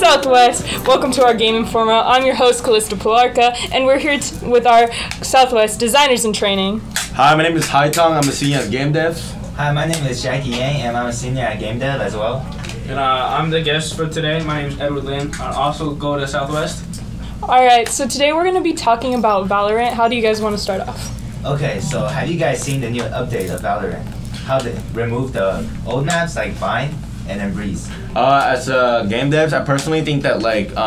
Southwest. Welcome to our Game Informa. I'm your host, Callista Pilarka, and we're here with our Southwest designers in training. Hi, my name is Hai Tong. I'm a senior at Game Devs. Hi, my name is Jackie Yang, and I'm a senior at Game Dev as well. And I'm the guest for today. My name is Edward Lin. I also go to Southwest. Alright, so today we're going to be talking about Valorant. How do you guys want to start off? Okay, so have you guys seen the new update of Valorant? How they remove the old maps like Vine and then Breeze? As a game devs, I personally think that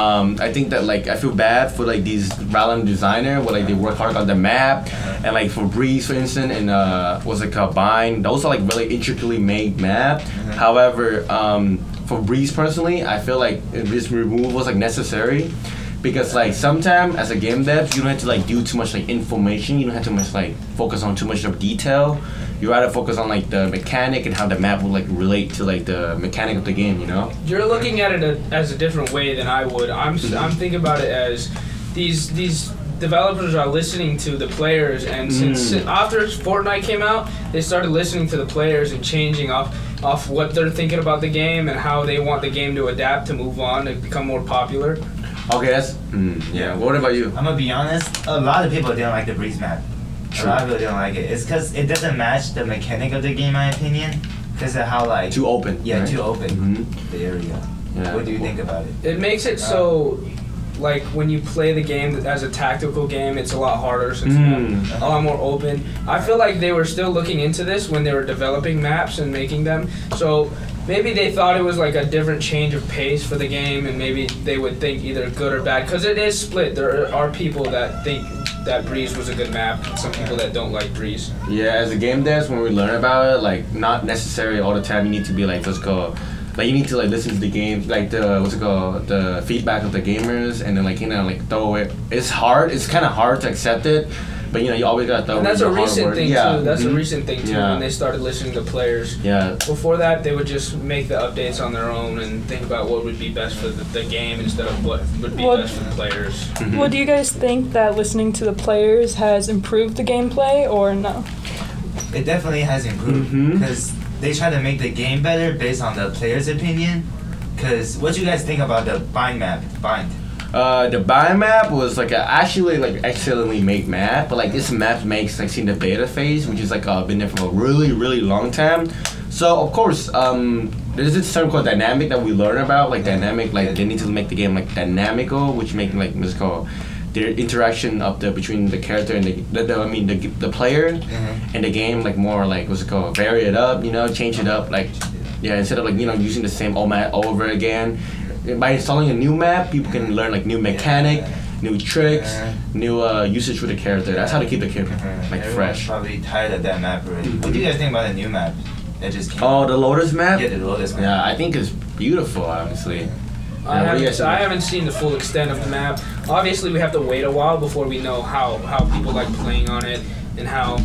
I feel bad for like these Valorant designer where like they work hard on the map and like for Breeze for instance and what's it called, Bind. Those are like really intricately made map. However, for Breeze personally, I feel like this removal was like necessary. Because like sometimes as a game dev, you don't have to like do too much like information. You don't have to much like focus on too much of detail. You rather focus on like the mechanic and how the map will like relate to like the mechanic of the game. You know. You're looking at it as a different way than I would. I'm thinking about it as these developers are listening to the players, and since after Fortnite came out, they started listening to the players and changing off what they're thinking about the game and how they want the game to adapt to move on to become more popular. Okay, that's yeah. What about you? I'm gonna be honest. A lot of people didn't like the Breeze map. True. A lot of people didn't like it. It's because it doesn't match the mechanic of the game, in my opinion. Because of how like Too open. Yeah, right? too open. The area. Yeah. What do you think about it? It makes it so, like, when you play the game as a tactical game, it's a lot harder since it's a lot more open. I feel like they were still looking into this when they were developing maps and making them. So maybe they thought it was like a different change of pace for the game, and maybe they would think either good or bad. Because it is split. There are people that think that Breeze was a good map, and some people that don't like Breeze. Yeah, as a game dev, when we learn about it, like not necessarily all the time you need to be like like you need to like listen to the game, like the feedback of the gamers, and then like like throw it. It's hard. It's kind of hard to accept it, but you always gotta throw. And that's a recent thing too. That's a recent thing too. Yeah. When they started listening to players. Yeah. Before that, they would just make the updates on their own and think about what would be best for the game instead of what would be best for the players. Well, do you guys think that listening to the players has improved the gameplay or no? It definitely has improved because they try to make the game better based on the player's opinion. Because what do you guys think about the Bind map? Bind. The Bind map was like actually like excellently made map, but like this map makes like in the beta phase, which is like been there for a really long time. So of course, there's this term called dynamic that we learn about, like dynamic, like they need to make the game like dynamical, which making like what's called the interaction of between the character and the player and the game like more like what's it called, vary it up, change it up, like instead of like using the same old map over again. By installing a new map, people can learn like new mechanic, new tricks, new usage for the character. That's how to keep the character like Everyone's fresh. probably tired of that map already. What do you guys think about the new map that just came? Oh, the Lotus map? Yeah, the Lotus map. Yeah, I think it's beautiful, honestly. I haven't seen the full extent of the map. Obviously, we have to wait a while before we know how people like playing on it and how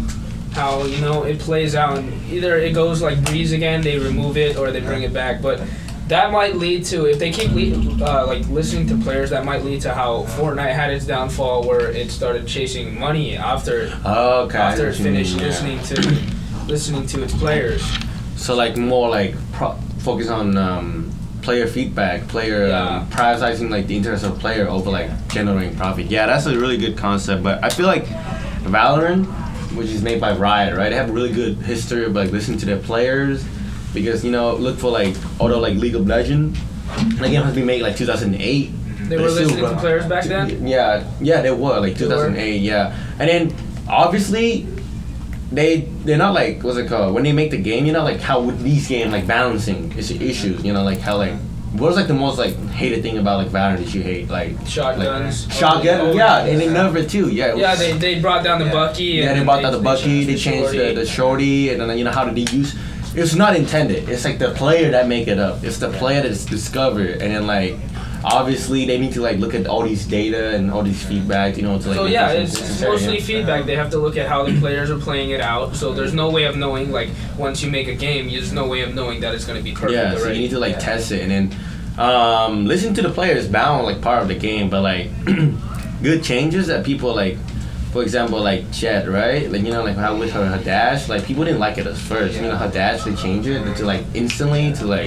it plays out. And either it goes like Breeze again, they remove it, or they bring it back. But that might lead to, if they keep listening to players, that might lead to how Fortnite had its downfall, where it started chasing money after it finished listening to its players. So like more like focus on player feedback, prioritizing like the interest of player over like generating profit. Yeah, that's a really good concept. But I feel like Valorant, which is made by Riot, right? They have a really good history of like listening to their players. Because look for like although like League of Legends, like it has been made like 2008. They were listening to players back then. Yeah, they were like 2008. Yeah, and then obviously they're not like what's it called when they make the game. Like how with these games like balancing issues. Like how like what was like the most like hated thing about like Valorant that you hate, like shotguns. Shotgun, yeah, and they nerfed it too. Yeah, they brought down the Bucky. Yeah, they brought down the Bucky. They changed the shorty, and then how did they use? It's not intended. It's like the player that make it up. It's the player that's discovered, and then like obviously they need to like look at all these data and all these feedback, to like. So yeah, it's mostly feedback. They have to look at how the players are playing it out. So there's no way of knowing, like once you make a game, there's no way of knowing that it's going to be perfect. Yeah, so you need to like test it, and then listen to the players. Bound like part of the game, but like good changes that people like. For example, like Jet, right? Like like how with her dash, like people didn't like it at first. Her dash, they changed it to like instantly to like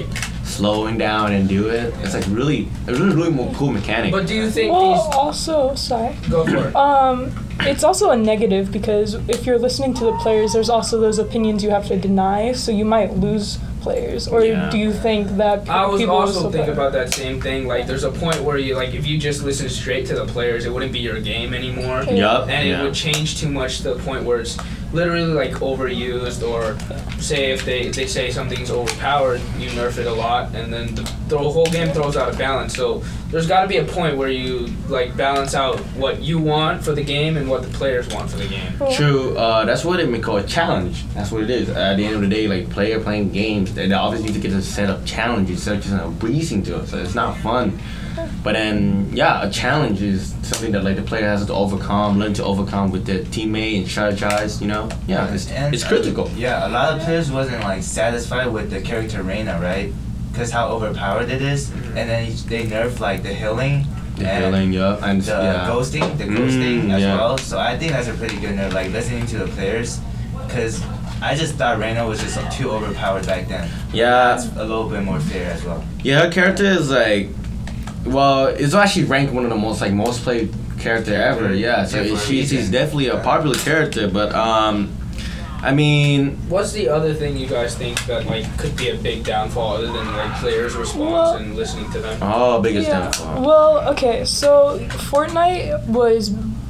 slowing down and do it. It's like really more cool mechanic. But do you think Well, these? also, sorry. Go for it. It's also a negative because if you're listening to the players, there's also those opinions you have to deny, so you might lose players. Or Yeah. do you think that I was people will also still thinking play? about that same thing. Like, there's a point where you like, if you just listen straight to the players, it wouldn't be your game anymore. Yup. And yeah. it would change too much to the point where it's literally like overused, or say if they say something's overpowered, you nerf it a lot, and then the whole game throws out of balance. So there's got to be a point where you like balance out what you want for the game and what the players want for the game. True. That's what it may call a challenge. That's what it is. At the end of the day, like player playing games, they obviously need to get a set of challenges instead of just breezing to it. So it's not fun. But then, yeah, a challenge is something that like the player has to overcome, learn to overcome with their teammate and strategize. You know, yeah, it's critical. Yeah, a lot of players wasn't like satisfied with the character Reina, right? Because how overpowered it is, and then they nerf like the healing. The and healing, yeah, and the yeah. ghosting as yeah. well. So I think that's a pretty good nerf, like listening to the players, because I just thought Reina was just too overpowered back then. Yeah, That's a little bit more fair as well. yeah. Her character is like, well, it's actually ranked one of the most played character ever. Yeah, so Yeah, for a she's reason. definitely a popular character. But I mean, What's the other thing you guys think that like could be a big downfall other than like players' response Well- and listening to them? oh, biggest Yeah. downfall. Well, okay, so Fortnite was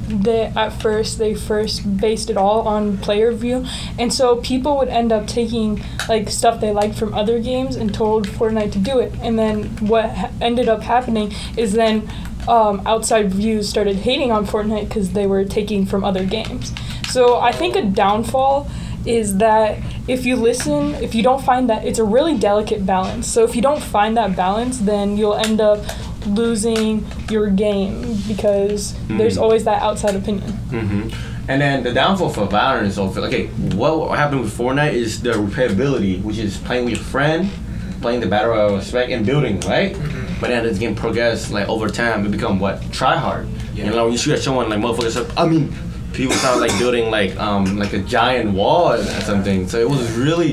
they first based it all on player view, and so people would end up taking like stuff they liked from other games and told Fortnite to do it, and then what ended up happening is then outside views started hating on Fortnite because they were taking from other games. So I think a downfall is that if you don't find that, it's a really delicate balance. So if you don't find that balance, then you'll end up losing your game because there's always that outside opinion. hmm And then the downfall for Valorant is also okay. What happened with Fortnite is the replayability, which is playing with your friend, playing the battle royale spec and building, right? But then as the game progress, like over time, it become what try hard. Yeah. You know, you shoot at someone like motherfuckers. I mean, people sound like building like a giant wall or something. So it was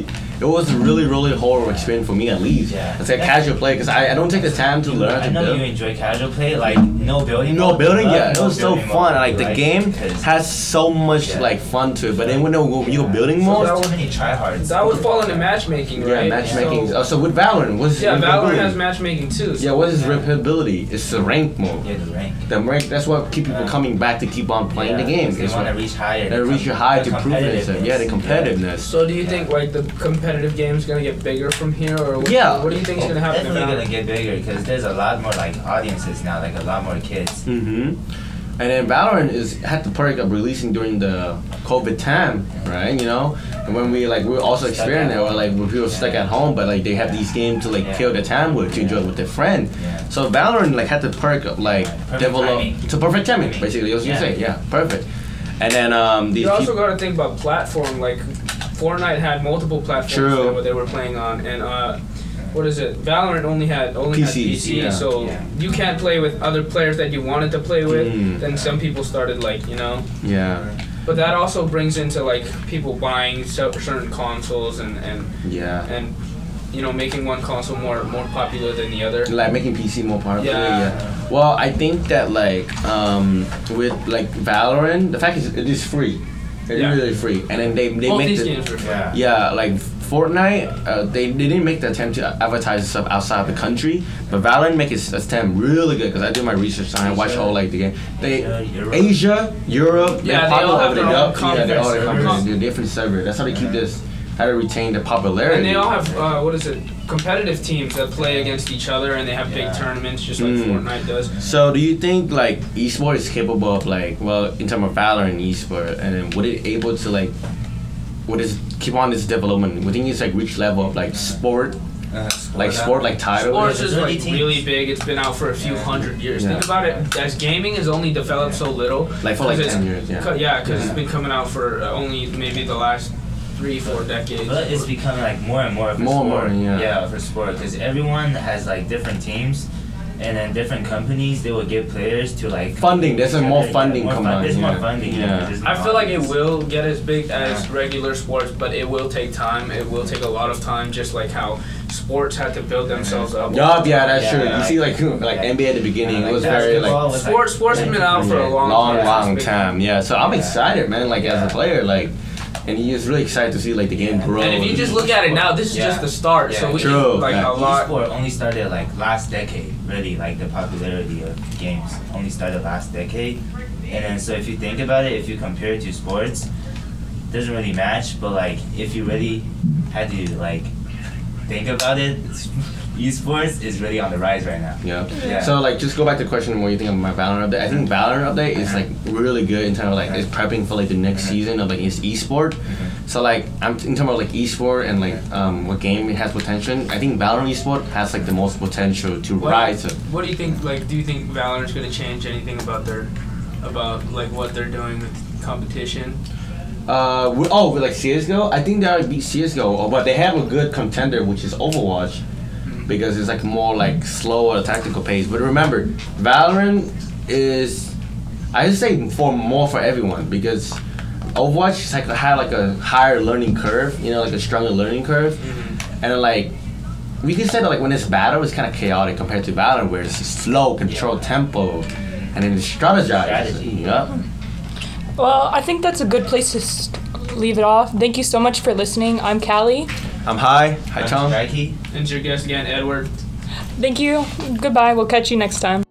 a really horrible experience for me at least. Yeah. It's like casual play because I don't take the time to learn I to know build. you enjoy casual play, like no building. No mode, building, but yeah. It no was so building fun. mode, Like the right? game Because has so much Yeah. like fun to it. But then when you go building mode, so many tryhards. That would fall into matchmaking, yeah, right? matchmaking. So, So with Valorant, what's yeah, Valorant has replayability? matchmaking too. So Yeah, what is replayability? It's the rank mode. Yeah, the rank. The rank. That's what keep people coming back to keep on playing the game. They It's want to what reach higher. they reach your high to prove it. Yeah, the competitiveness. So do you think like the competitive game is gonna get bigger from here, or what, Yeah. what do you think is gonna happen? Definitely about gonna get bigger because there's a lot more like audiences now, like a lot more kids. Mm-hmm. And then Valorant had the perk of releasing during the COVID time, right? You know, and when we were also Stuck experiencing at it, or like when people were stuck at home, but like they have these games to like Yeah. kill the time with, to enjoy it with their friend. Yeah. So Valorant like had the perk of like Perfect develop timing. to perfect timing, basically. I was gonna say, yeah, perfect. And then these You also people, got to think about platform. Like Fortnite had multiple platforms True. that they were playing on, and what is it? Valorant only had PC, PC, yeah. so Yeah. you can't play with other players that you wanted to play with. Mm. Then some people started like yeah, but that also brings into like people buying certain consoles and yeah. making one console more popular than the other. Like making PC more popular. Yeah. Yeah. Well, I think that like with like Valorant, the fact is it is free. It's Yeah. really free, and then they Both make these the games are free. Yeah. yeah like Fortnite. They didn't make the attempt to advertise stuff outside the country, but Valorant make its attempt really good because I did my research and I watched all like the game. Asia, Europe, Yeah, they're they all popular have over their there. own Yeah, they all have conference servers. they're different servers. That's how they keep this. How to retain the popularity. And they all have competitive teams that play against each other, and they have big Yeah. tournaments just like Mm. Fortnite does. So do you think like esports is capable of like, well, in terms of Valorant esport, and then would it able to like, would it keep on this development? Would you think it's like reach level of like sport, like title? Sports There's is already like teams. really big. It's been out for a few hundred years. Yeah. Think about it. As gaming has only developed so little. Like for like 'cause it's- 10 years, yeah. Yeah, because Yeah. it's been coming out for only maybe the last 3-4 decades. But it's becoming like more and more for More and sport. more, yeah. Yeah, for sport because everyone has like different teams, and then different companies they will give players to like Funding. There's more funding come on. There's more Yeah. funding. Yeah. Just I feel like it obvious. will get as big as regular sports, but it will take time. It will take a lot of time, just like how sports had to build themselves up. Yup, yeah, that's Yeah, true. yeah. You see, like NBA at the beginning, it was very basketball like was, Sports has been out for a long time. Yeah, so I'm Yeah. excited, man. Like as Yeah. a player, like, and he is really excited to see like the game grow. And if you just look at it now, this is Yeah. just the start. Yeah. So we True. like Yeah. a lot. Esport only started like last decade, really. Like the popularity of games only started last decade, and then so if you think about it, if you compare it to sports, it doesn't really match. But like if you really had to like think about it, esports is really on the rise right now. Yeah. Yeah. So like, just go back to the question. What you think of my Valorant update? I think Valorant update is like really good in terms of like it's prepping for like the next season of like its esport. So like I'm in terms of like esport and like what game it has potential. I think Valorant esport has like the most potential to rise. What do you think? Like, do you think Valorant's going to change anything about like what they're doing with competition? With like CS:GO, I think they'll beat CS:GO, but they have a good contender, which is Overwatch, because it's like more like slower tactical pace. But remember, Valorant is, I would say, for everyone, because Overwatch is like had like a higher learning curve, you know, like a stronger learning curve, and then, like we can say that like when it's battle, it's kind of chaotic compared to Valorant, where it's slow, controlled tempo, and then strategize. Strategy. Yep. Well, I think that's a good place to leave it off. Thank you so much for listening. I'm Callie. I'm Hi. Hi, Tom. Nike. And it's your guest again, Edward. Thank you. Goodbye. We'll catch you next time.